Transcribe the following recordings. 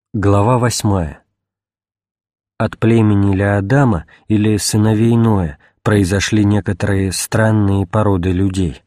Глава 8. От племени Леодама или сыновей Ноя произошли некоторые странные породы людей.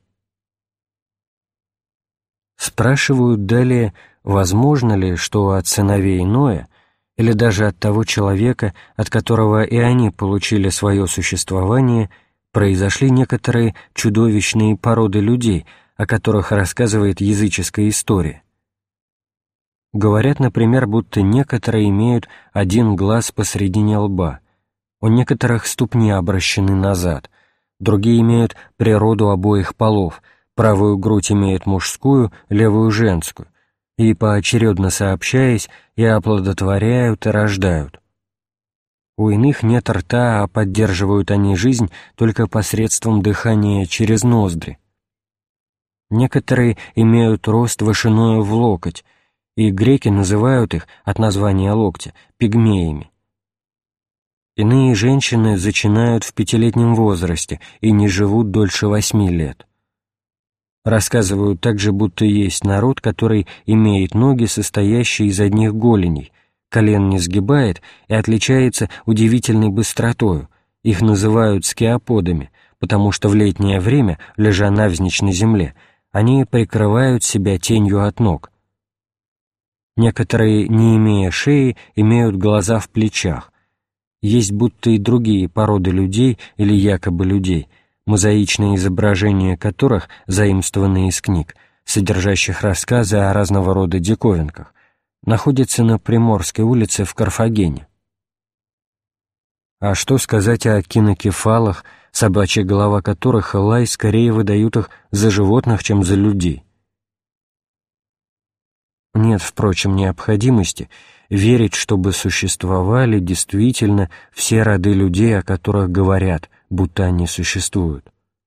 Спрашивают далее, возможно ли, что от сыновей Ноя, или даже от того человека, от которого и они получили свое существование, произошли некоторые чудовищные породы людей, о которых рассказывает языческая история. Говорят, например, будто некоторые имеют один глаз посредине лба, у некоторых ступни обращены назад, другие имеют природу обоих полов, правую грудь имеют мужскую, левую — женскую, и, поочередно сообщаясь, и оплодотворяют, и рождают. У иных нет рта, а поддерживают они жизнь только посредством дыхания через ноздри. Некоторые имеют рост вышиною в локоть, и греки называют их, от названия локтя, пигмеями. Иные женщины зачинают в 5-летнем возрасте и не живут дольше 8 лет. Рассказывают также, будто есть народ, который имеет ноги, состоящие из одних голеней, колен не сгибает и отличается удивительной быстротою. Их называют скиоподами, потому что в летнее время, лежа навзничь на земле, они прикрывают себя тенью от ног. Некоторые, не имея шеи, имеют глаза в плечах. Есть будто и другие породы людей или якобы людей, мозаичные изображения которых, заимствованные из книг, содержащих рассказы о разного рода диковинках, находятся на Приморской улице в Карфагене. А что сказать о кинокефалах, собачья голова которых и лай скорее выдают их за животных, чем за людей? Нет, впрочем, необходимости верить, чтобы существовали действительно все роды людей, о которых говорят, будто они существуют.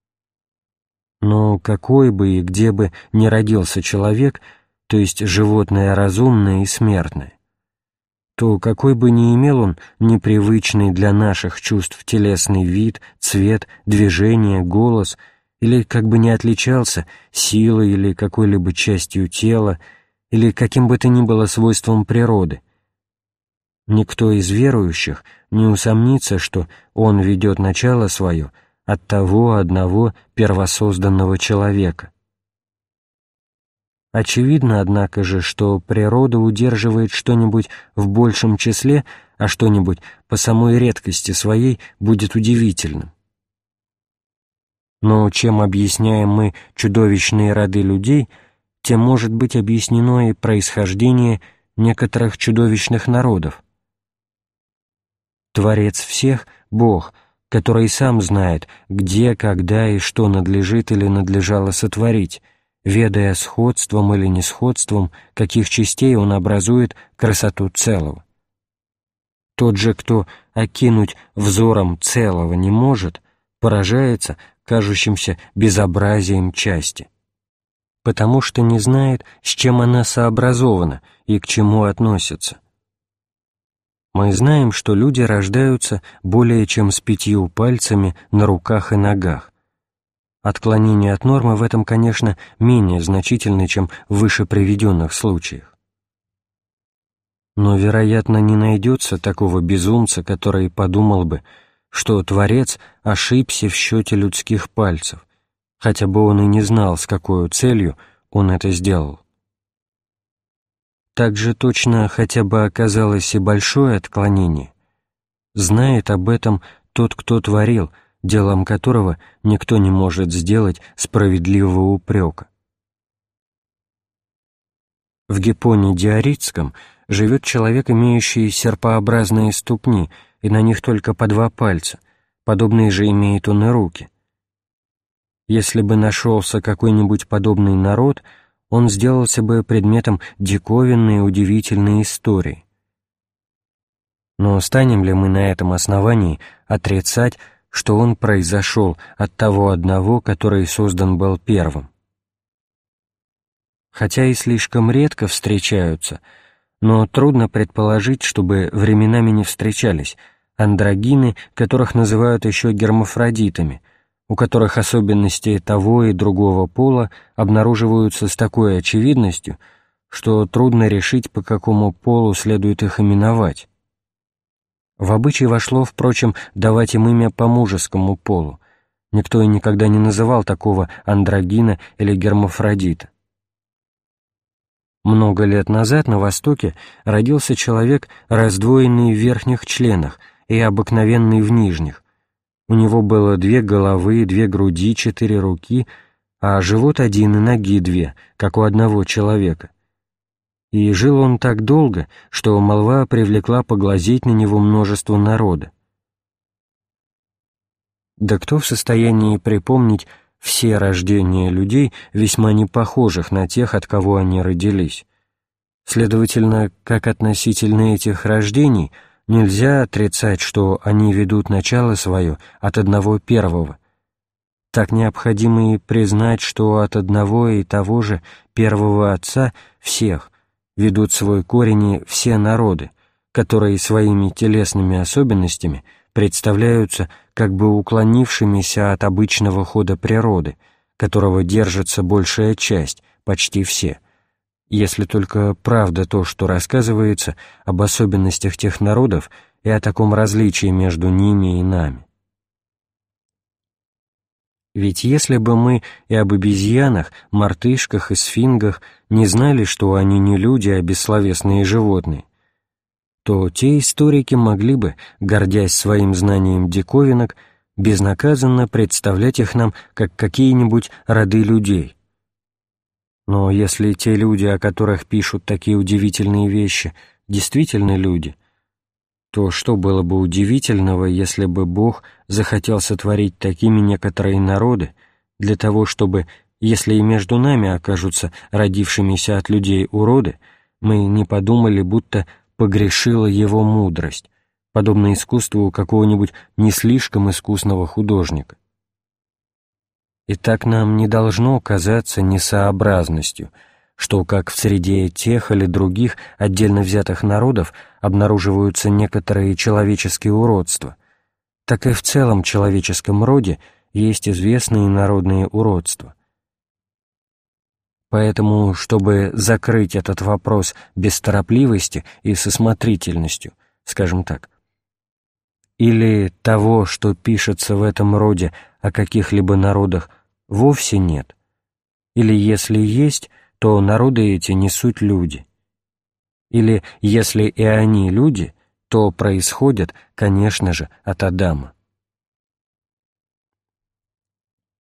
Но какой бы и где бы ни родился человек, то есть животное разумное и смертное, то какой бы ни имел он непривычный для наших чувств телесный вид, цвет, движение, голос, или как бы ни отличался силой или какой-либо частью тела, или каким бы то ни было свойством природы, никто из верующих не усомнится, что он ведет начало свое от того одного первосозданного человека. Очевидно, однако же, что природа удерживает что-нибудь в большем числе, а что-нибудь по самой редкости своей будет удивительным. Но чем объясняем мы чудовищные роды людей, тем может быть объяснено и происхождение некоторых чудовищных народов. Творец всех — Бог, который сам знает, где, когда и что надлежит или надлежало сотворить, ведая сходством или несходством, каких частей он образует красоту целого. Тот же, кто окинуть взором целого не может, поражается кажущимся безобразием части, потому что не знает, с чем она сообразована и к чему относится. Мы знаем, что люди рождаются более чем с 5 пальцами на руках и ногах. Отклонение от нормы в этом, конечно, менее значительно, чем в выше приведенных случаях. Но, вероятно, не найдется такого безумца, который подумал бы, что Творец ошибся в счете людских пальцев, хотя бы он и не знал, с какой целью он это сделал. Так же точно, хотя бы оказалось и большое отклонение, знает об этом тот, кто творил, делом которого никто не может сделать справедливого упрека. В Гиппоне Диоритском живет человек, имеющий серпообразные ступни, и на них только по 2 пальца, подобные же имеет он и руки. Если бы нашелся какой-нибудь подобный народ, он сделался бы предметом диковинной и удивительной истории. Но станем ли мы на этом основании отрицать, что он произошел от того одного, который создан был первым? Хотя и слишком редко встречаются, но трудно предположить, чтобы временами не встречались андрогины, которых называют еще гермафродитами, у которых особенности того и другого пола обнаруживаются с такой очевидностью, что трудно решить, по какому полу следует их именовать. В обычай вошло, впрочем, давать им имя по мужескому полу. Никто и никогда не называл такого андрогина или гермафродита. Много лет назад на Востоке родился человек, раздвоенный в верхних членах и обыкновенный в нижних. У него было 2 головы, 2 груди, 4 руки, а живот один и ноги 2, как у одного человека. И жил он так долго, что молва привлекла поглазеть на него множество народа. Да кто в состоянии припомнить все рождения людей, весьма не похожих на тех, от кого они родились? Следовательно, как относительно этих рождений, нельзя отрицать, что они ведут начало свое от одного первого. Так необходимо и признать, что от одного и того же первого Отца всех ведут свой корень все народы, которые своими телесными особенностями представляются как бы уклонившимися от обычного хода природы, которого держится большая часть, почти все, если только правда то, что рассказывается об особенностях тех народов и о таком различии между ними и нами. Ведь если бы мы и об обезьянах, мартышках и сфингах не знали, что они не люди, а бессловесные животные, то те историки могли бы, гордясь своим знанием диковинок, безнаказанно представлять их нам как какие-нибудь роды людей. Но если те люди, о которых пишут такие удивительные вещи, действительно люди, то что было бы удивительного, если бы Бог захотел сотворить такими некоторые народы для того, чтобы, если и между нами окажутся родившимися от людей уроды, мы не подумали, будто погрешила его мудрость, подобно искусству какого-нибудь не слишком искусного художника. И так нам не должно казаться несообразностью, что как в среде тех или других отдельно взятых народов обнаруживаются некоторые человеческие уродства, так и в целом человеческом роде есть известные народные уродства. Поэтому, чтобы закрыть этот вопрос без торопливости и со осмотрительностью, скажем так, или того, что пишется в этом роде о каких-либо народах, вовсе нет, или если есть, то народы эти не суть люди, или если и они люди, то происходят, конечно же, от Адама.